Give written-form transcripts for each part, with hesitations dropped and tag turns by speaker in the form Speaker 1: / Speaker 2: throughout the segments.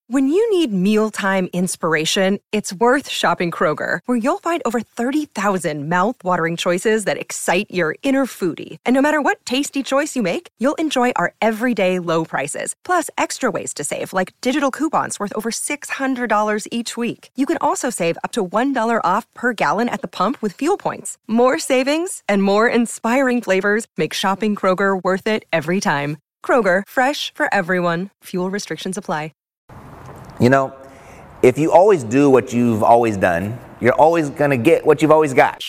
Speaker 1: When you need mealtime inspiration, it's worth shopping Kroger, where you'll find over 30,000 mouth-watering choices that excite your inner foodie. And no matter what tasty choice you make, you'll enjoy our everyday low prices, plus extra ways to save, like digital coupons worth over $600 each week. You can also save up to $1 off per gallon at the pump with fuel points. More savings and more inspiring flavors make shopping Kroger worth it every time. Kroger, fresh for everyone. Fuel restrictions apply.
Speaker 2: You know, if you always do what you've always done, you're always going to get what you've always got.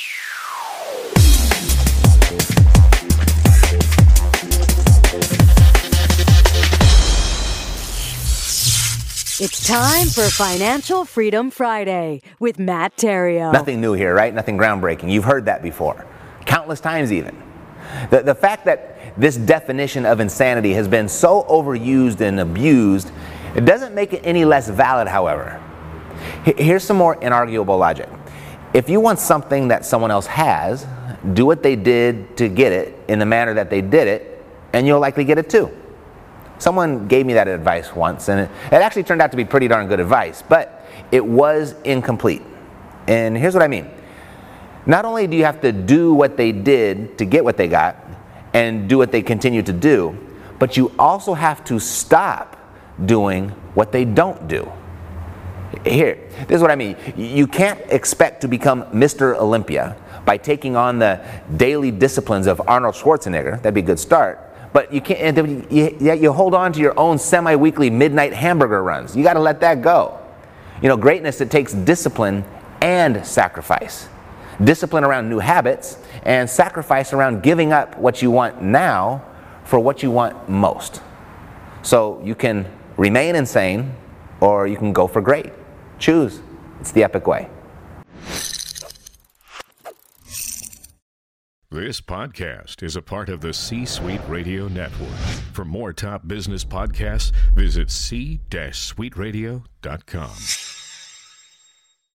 Speaker 3: It's time for Financial Freedom Friday with Matt Theriault.
Speaker 2: Nothing new here, right? Nothing groundbreaking. You've heard that before, countless times even. The fact that this definition of insanity has been so overused and abused, it doesn't make it any less valid, however. Here's some more inarguable logic. If you want something that someone else has, do what they did to get it in the manner that they did it, and you'll likely get it too. Someone gave me that advice once, and it actually turned out to be pretty darn good advice, but it was incomplete. And here's what I mean. Not only do you have to do what they did to get what they got, and do what they continue to do, but you also have to stop doing what they don't do. Here, this is what I mean. You can't expect to become Mr. Olympia by taking on the daily disciplines of Arnold Schwarzenegger. That'd be a good start. But you can't. You hold on to your own semi-weekly midnight hamburger runs. You got to let that go. You know, greatness, it takes discipline and sacrifice. Discipline around new habits and sacrifice around giving up what you want now for what you want most. So you can remain insane, or you can go for great. Choose. It's the epic way.
Speaker 4: This podcast is a part of the C-Suite Radio Network. For more top business podcasts, visit c-suiteradio.com.